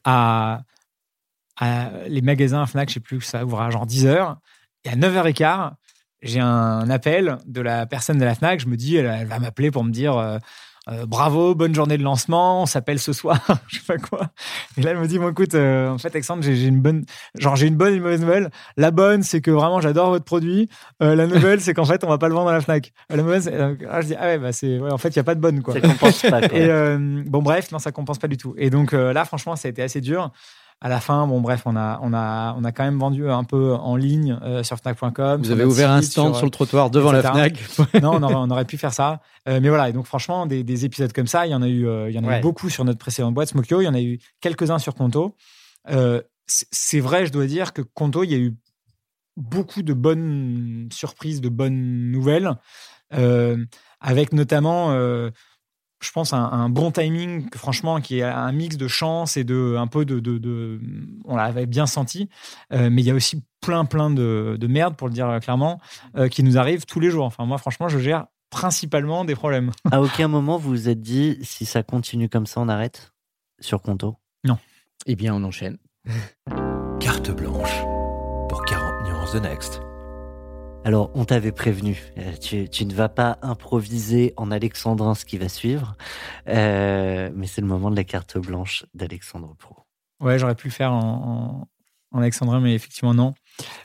les magasins Fnac, je ne sais plus, ça ouvre à genre 10h. Et à 9h15, j'ai un appel de la personne de la Fnac. Je me dis, elle va m'appeler pour me dire bravo, bonne journée de lancement, on s'appelle ce soir, je sais pas quoi. Et là, elle me dit, bon, écoute, en fait, Alexandre, j'ai une bonne et une mauvaise nouvelle. La bonne, c'est que vraiment, j'adore votre produit. La nouvelle, c'est qu'en fait, on va pas le vendre à la Fnac. La mauvaise, je dis, en fait, il y a pas de bonne, quoi. Ça compense pas, quoi. Et bon, bref, non, ça compense pas du tout. Et donc là, franchement, ça a été assez dur. À la fin, bon, bref, on a quand même vendu un peu en ligne sur Fnac.com. Vous avez ouvert un stand sur le trottoir devant la Fnac. Non, on aurait pu faire ça. Mais voilà, et donc franchement, des épisodes comme ça, il y en a eu beaucoup sur notre précédente boîte, Smokyo. Il y en a eu quelques-uns sur Conto. C'est vrai, je dois dire que Conto, il y a eu beaucoup de bonnes surprises, de bonnes nouvelles, avec notamment... je pense un bon timing, franchement, qui est un mix de chance et un peu de on l'avait bien senti, mais il y a aussi plein de merde, pour le dire clairement, qui nous arrive tous les jours. Enfin, moi, franchement, je gère principalement des problèmes. À aucun moment vous vous êtes dit, si ça continue comme ça, on arrête sur Conto? Non. Eh bien, on enchaîne. Carte blanche pour 40 nuances de Next. Alors, on t'avait prévenu, tu ne vas pas improviser en alexandrin ce qui va suivre, mais c'est le moment de la carte blanche d'Alexandre Pro. Ouais, j'aurais pu le faire en alexandrin, mais effectivement, non.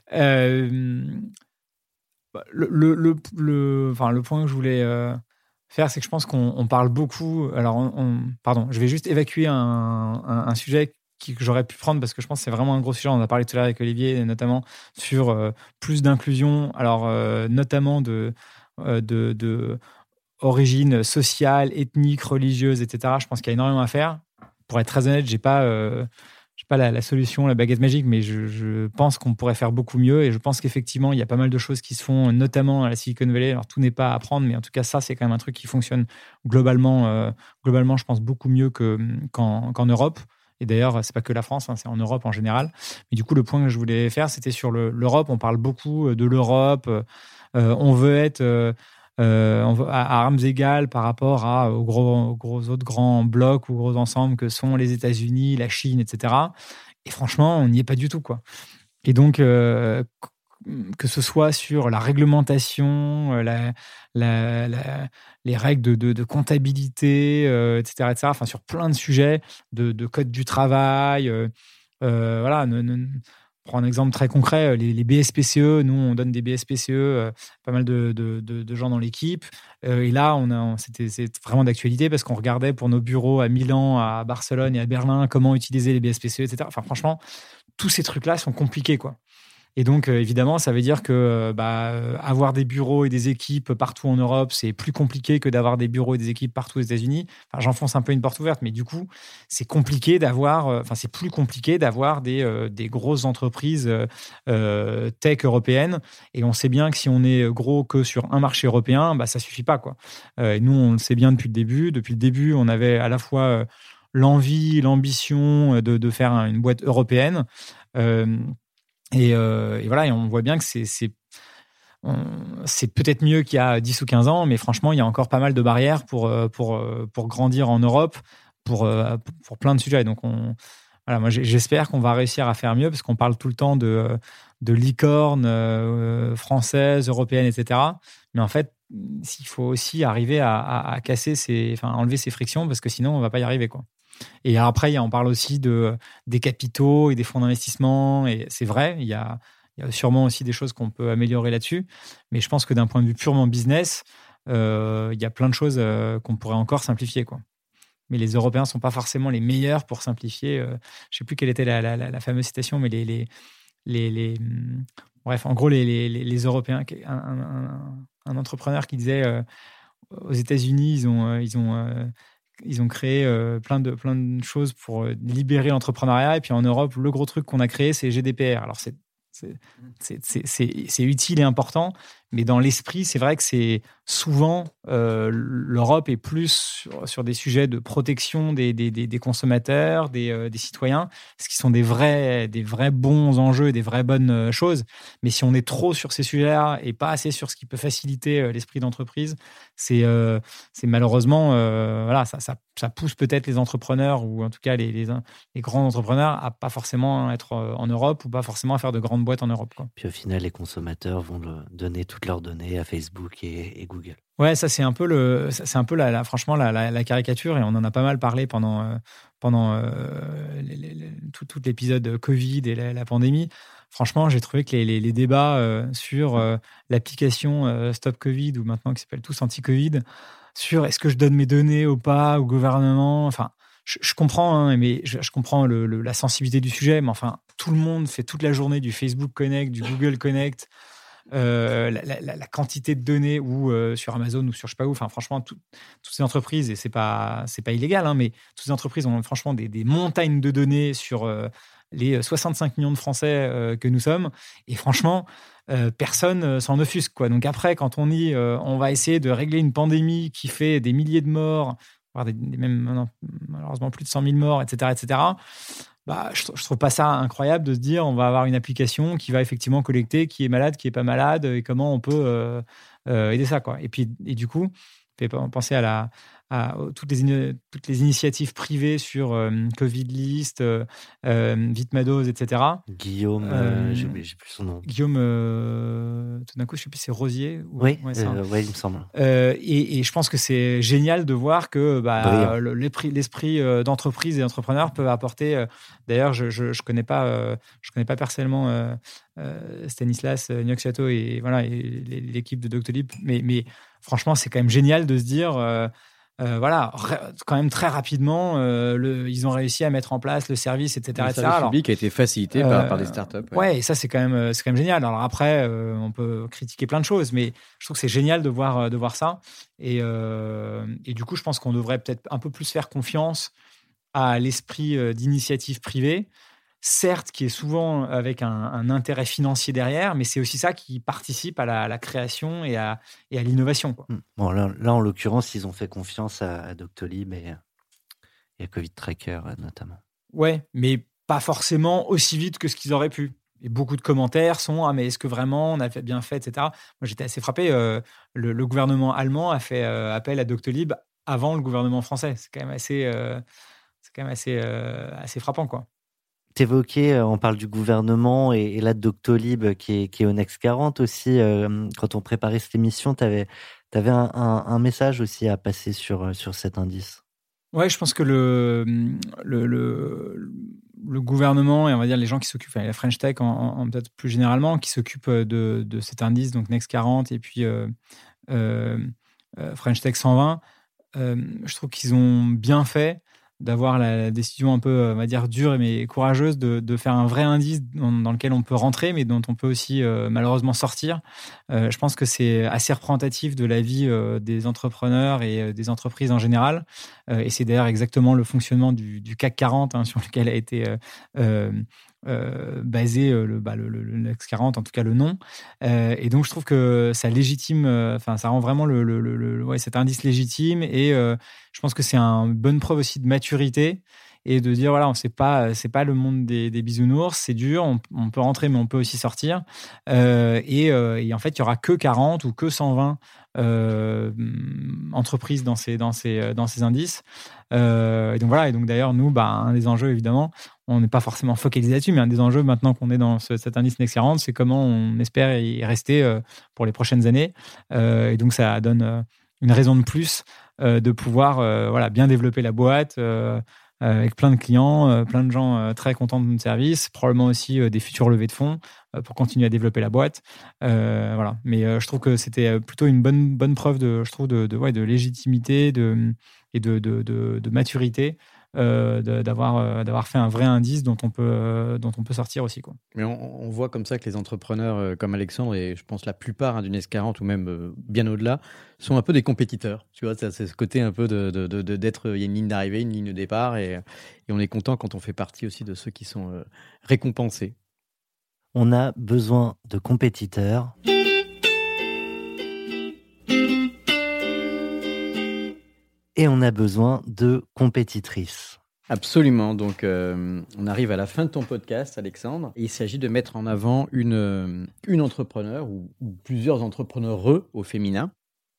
Le point que je voulais faire, c'est que je pense qu'on parle beaucoup... Alors, pardon, je vais juste évacuer un sujet que j'aurais pu prendre, parce que je pense que c'est vraiment un gros sujet. On en a parlé tout à l'heure avec Olivier, notamment sur plus d'inclusion, alors notamment de origine sociale, ethnique, religieuse, etc. Je pense qu'il y a énormément à faire. Pour être très honnête, j'ai pas la solution, la baguette magique, mais je pense qu'on pourrait faire beaucoup mieux, et je pense qu'effectivement, il y a pas mal de choses qui se font, notamment à la Silicon Valley. Alors, tout n'est pas à apprendre, mais en tout cas, ça, c'est quand même un truc qui fonctionne globalement, je pense, beaucoup mieux qu'en Europe. Et d'ailleurs, c'est pas que la France, c'est en Europe en général. Mais du coup, le point que je voulais faire, c'était sur l'Europe. On parle beaucoup de l'Europe. On veut être à armes égales par rapport aux autres grands blocs ou gros ensembles que sont les États-Unis, la Chine, etc. Et franchement, on n'y est pas du tout, quoi. Et donc, que ce soit sur la réglementation, les règles de comptabilité, etc., etc., enfin, sur plein de sujets, de code du travail. Voilà, prends un exemple très concret, les BSPCE. Nous, on donne des BSPCE, pas mal de gens dans l'équipe. Et là, c'est vraiment d'actualité, parce qu'on regardait pour nos bureaux à Milan, à Barcelone et à Berlin comment utiliser les BSPCE, etc. Enfin, franchement, tous ces trucs-là sont compliqués, quoi. Et donc, évidemment, ça veut dire que avoir des bureaux et des équipes partout en Europe, c'est plus compliqué que d'avoir des bureaux et des équipes partout aux États-Unis. Enfin, j'enfonce un peu une porte ouverte, mais du coup, c'est compliqué d'avoir... c'est plus compliqué d'avoir des grosses entreprises tech européennes. Et on sait bien que si on est gros que sur un marché européen, ça suffit pas, quoi. Et nous, on le sait bien depuis le début. Depuis le début, on avait à la fois l'envie, l'ambition de faire une boîte européenne. Et voilà, et on voit bien que c'est peut-être mieux qu'il y a 10 ou 15 ans, mais franchement, il y a encore pas mal de barrières pour grandir en Europe, pour plein de sujets. Donc, voilà, moi, j'espère qu'on va réussir à faire mieux, parce qu'on parle tout le temps de licornes françaises, européennes, etc. Mais en fait, il faut aussi arriver à casser enlever ces frictions, parce que sinon, on ne va pas y arriver, quoi. Et après, on parle aussi des capitaux et des fonds d'investissement. Et c'est vrai, il y a sûrement aussi des choses qu'on peut améliorer là-dessus. Mais je pense que d'un point de vue purement business, il y a plein de choses qu'on pourrait encore simplifier, quoi. Mais les Européens ne sont pas forcément les meilleurs pour simplifier. Je ne sais plus quelle était la fameuse citation, mais bref, en gros, les Européens, un entrepreneur qui disait aux États-Unis, ils ont créé plein de choses pour libérer l'entrepreneuriat. Et puis en Europe, le gros truc qu'on a créé, c'est GDPR. Alors, c'est utile et important, Mais dans l'esprit, c'est vrai que c'est souvent l'Europe est plus sur des sujets de protection des consommateurs, des citoyens, ce qui sont des vrais bons enjeux, des vraies bonnes choses. Mais si on est trop sur ces sujets-là et pas assez sur ce qui peut faciliter l'esprit d'entreprise, c'est malheureusement voilà, ça pousse peut-être les entrepreneurs ou en tout cas les grands entrepreneurs à pas forcément être en Europe ou pas forcément à faire de grandes boîtes en Europe, quoi. Puis au final, les consommateurs vont donner toutes leurs données à Facebook et Google. Ouais, ça c'est un peu franchement la caricature, et on en a pas mal parlé pendant tout l'épisode Covid et la pandémie. Franchement, j'ai trouvé que les débats sur l'application Stop Covid, ou maintenant qui s'appelle tous Anti-Covid, sur est-ce que je donne mes données ou pas au gouvernement, enfin, je comprends, hein, mais je comprends la sensibilité du sujet, mais enfin, tout le monde fait toute la journée du Facebook Connect, du Google Connect, la quantité de données, ou sur Amazon ou sur je sais pas où, enfin franchement toutes ces entreprises, et c'est pas illégal, hein, mais toutes ces entreprises ont franchement des montagnes de données sur les 65 millions de Français que nous sommes, et franchement personne s'en offusque, quoi. Donc après, quand on dit on va essayer de régler une pandémie qui fait des milliers de morts, voire même malheureusement plus de 100 000 morts, etc., bah, je trouve pas ça incroyable de se dire on va avoir une application qui va effectivement collecter qui est malade, qui est pas malade, et comment on peut aider ça, quoi. Et du coup, fait penser à toutes les initiatives privées sur Covid List, Vitmados, etc. Guillaume, j'ai plus son nom. Guillaume, tout d'un coup, je ne sais plus, c'est Rosier ou... Oui, il me semble. Et je pense que c'est génial de voir que l'esprit d'entreprise et d'entrepreneur peut apporter. D'ailleurs, je connais pas personnellement Stanislas Niocciato et l'équipe de Doctolib, mais franchement, c'est quand même génial de se dire. Quand même très rapidement, ils ont réussi à mettre en place le service, etc. Le service public a été facilité par des startups. Ouais, et ça c'est quand même génial. Alors après, on peut critiquer plein de choses, mais je trouve que c'est génial de voir ça. Et du coup, je pense qu'on devrait peut-être un peu plus faire confiance à l'esprit d'initiative privée. Certes, qui est souvent avec un intérêt financier derrière, mais c'est aussi ça qui participe à la création et à l'innovation, quoi. Bon, là, en l'occurrence, ils ont fait confiance à Doctolib et à Covid Tracker, notamment. Ouais, mais pas forcément aussi vite que ce qu'ils auraient pu. Et beaucoup de commentaires sont « Ah, mais est-ce que vraiment on a bien fait, etc. » Moi, j'étais assez frappé. Le gouvernement allemand a fait appel à Doctolib avant le gouvernement français. C'est quand même assez frappant, quoi. T'évoquais, on parle du gouvernement et là de Doctolib qui est au Next 40 aussi. Quand on préparait cette émission, t'avais un message aussi à passer sur cet indice. Ouais, je pense que le gouvernement et on va dire les gens qui s'occupent, la French Tech en peut-être plus généralement, qui s'occupent de cet indice, donc Next 40 et puis French Tech 120, je trouve qu'ils ont bien fait d'avoir la décision un peu, on va dire, dure mais courageuse de faire un vrai indice dans lequel on peut rentrer, mais dont on peut aussi malheureusement sortir. Je pense que c'est assez représentatif de la vie des entrepreneurs et des entreprises en général. Et c'est d'ailleurs exactement le fonctionnement du CAC 40 sur lequel a été basé le Next 40, en tout cas le nom. Et donc, je trouve que ça légitime, ça rend vraiment cet indice légitime. Et je pense que c'est une bonne preuve aussi de maturité et de dire, voilà, c'est pas le monde des bisounours, c'est dur, on peut rentrer, mais on peut aussi sortir. Et en fait, il y aura que 40 ou que 120 entreprises dans ces indices. Et donc voilà. Et donc d'ailleurs, nous, un des enjeux, évidemment, on n'est pas forcément focalisé là-dessus, mais un des enjeux maintenant qu'on est dans cet indice Next 40, c'est comment on espère y rester pour les prochaines années. Et donc ça donne une raison de plus de pouvoir bien développer la boîte. Avec plein de clients, plein de gens très contents de notre service, probablement aussi des futures levées de fonds pour continuer à développer la boîte. Voilà. Mais je trouve que c'était plutôt une bonne preuve de légitimité et de maturité d'avoir fait un vrai indice dont on peut sortir aussi, quoi. Mais on voit comme ça que les entrepreneurs comme Alexandre, et je pense la plupart du Next 40 ou même bien au-delà, sont un peu des compétiteurs. Tu vois, c'est ce côté un peu d'être, il y a une ligne d'arrivée, une ligne de départ, et on est content quand on fait partie aussi de ceux qui sont récompensés. On a besoin de compétiteurs. et on a besoin de compétitrices. Absolument. Donc, on arrive à la fin de ton podcast, Alexandre. Et il s'agit de mettre en avant une entrepreneur ou plusieurs entrepreneureux au féminin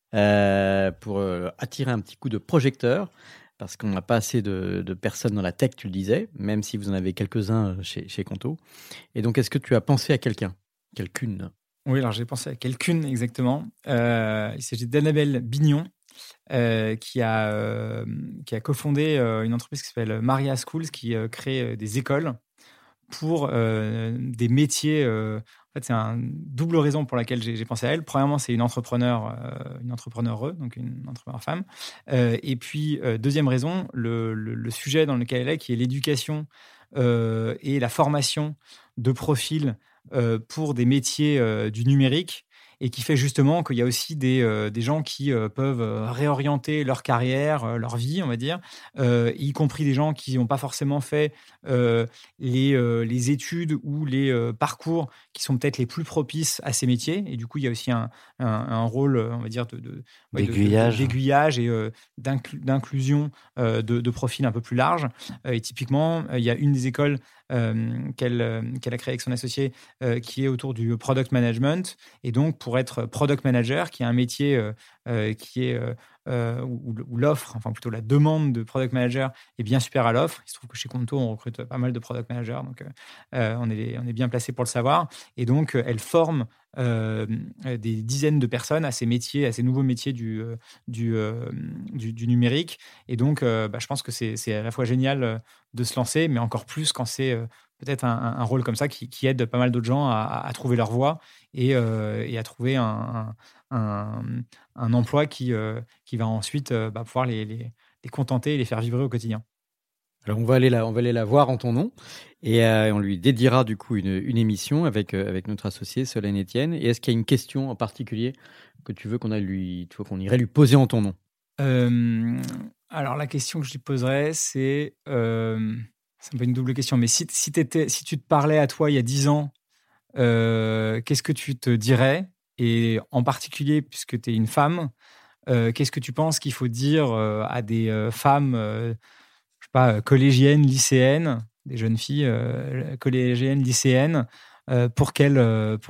pour attirer un petit coup de projecteur. Parce qu'on n'a pas assez de personnes dans la tech, tu le disais, même si vous en avez quelques-uns chez Conto. Et donc, est-ce que tu as pensé à quelqu'une ? Oui, alors j'ai pensé à quelqu'une exactement. Il s'agit d'Annabelle Bignon, qui a cofondé une entreprise qui s'appelle Maria Schools, qui crée des écoles pour des métiers. En fait, c'est une double raison pour laquelle j'ai pensé à elle. Premièrement, c'est une entrepreneure, donc une entrepreneur femme. Et puis, deuxième raison, le sujet dans lequel elle est, qui est l'éducation et la formation de profils pour des métiers du numérique, et qui fait justement qu'il y a aussi des gens qui peuvent réorienter leur carrière, leur vie, on va dire, y compris des gens qui n'ont pas forcément fait les études ou les parcours qui sont peut-être les plus propices à ces métiers. Et du coup, il y a aussi un rôle, on va dire, d'aiguillage et d'inclusion de profils un peu plus larges. Et typiquement, il y a une des écoles qu'elle a créée avec son associé qui est autour du product management. Et donc, pour être product manager, qui est un métier qui est où l'offre, enfin plutôt la demande de product manager est bien supérieure à l'offre. Il se trouve que chez Conto, on recrute pas mal de product managers, donc on est bien placé pour le savoir. Et donc, elle forme des dizaines de personnes à ces métiers, à ces nouveaux métiers du numérique. Et donc, je pense que c'est à la fois génial de se lancer, mais encore plus quand c'est peut-être un rôle comme ça qui aide pas mal d'autres gens à trouver leur voie et à trouver un emploi qui va ensuite pouvoir les contenter et les faire vibrer au quotidien. Alors, on va aller la voir en ton nom et on lui dédiera du coup une émission avec notre associé Solène Etienne. Et est-ce qu'il y a une question en particulier que tu veux qu'on irait lui poser en ton nom ? Alors, la question que je lui poserais, c'est un peu une double question, mais si tu te parlais à toi il y a 10 ans, qu'est-ce que tu te dirais ? Et en particulier, puisque tu es une femme, qu'est-ce que tu penses qu'il faut dire à des femmes, je sais pas, collégiennes, lycéennes, des jeunes filles collégiennes, lycéennes, pour qu'elles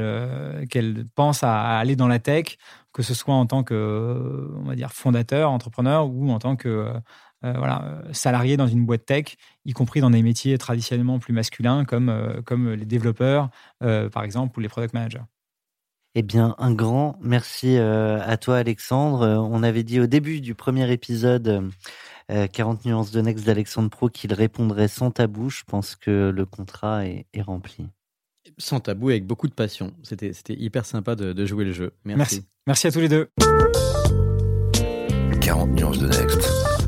pensent à aller dans la tech, que ce soit en tant que, on va dire, fondateur, entrepreneur, ou en tant que salarié dans une boîte tech, y compris dans des métiers traditionnellement plus masculins comme les développeurs, par exemple, ou les product managers. Eh bien, un grand merci à toi, Alexandre. On avait dit au début du premier épisode 40 nuances de Next d'Alexandre Pro qu'il répondrait sans tabou. Je pense que le contrat est rempli. Sans tabou, avec beaucoup de passion. C'était hyper sympa de jouer le jeu. Merci. Merci à tous les deux. 40 nuances de Next.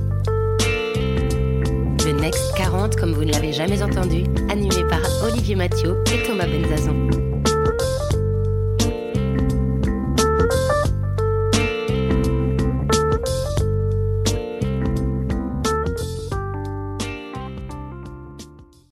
Le Next 40, comme vous ne l'avez jamais entendu, animé par Olivier Mathieu et Thomas Benzazon.